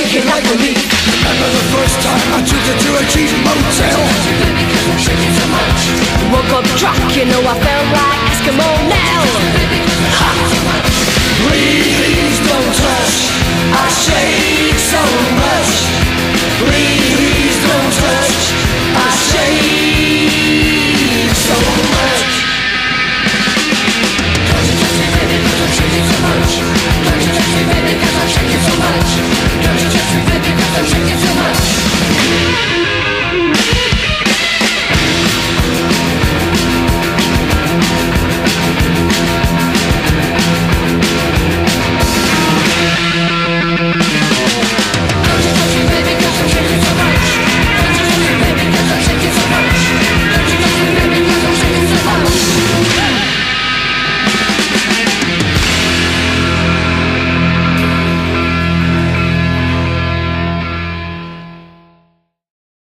shaking like a leaf. Remember the first time I took her to a cheap motel. Woke up drunk, you know I felt like Eskimo now. Please don't touch, I shake so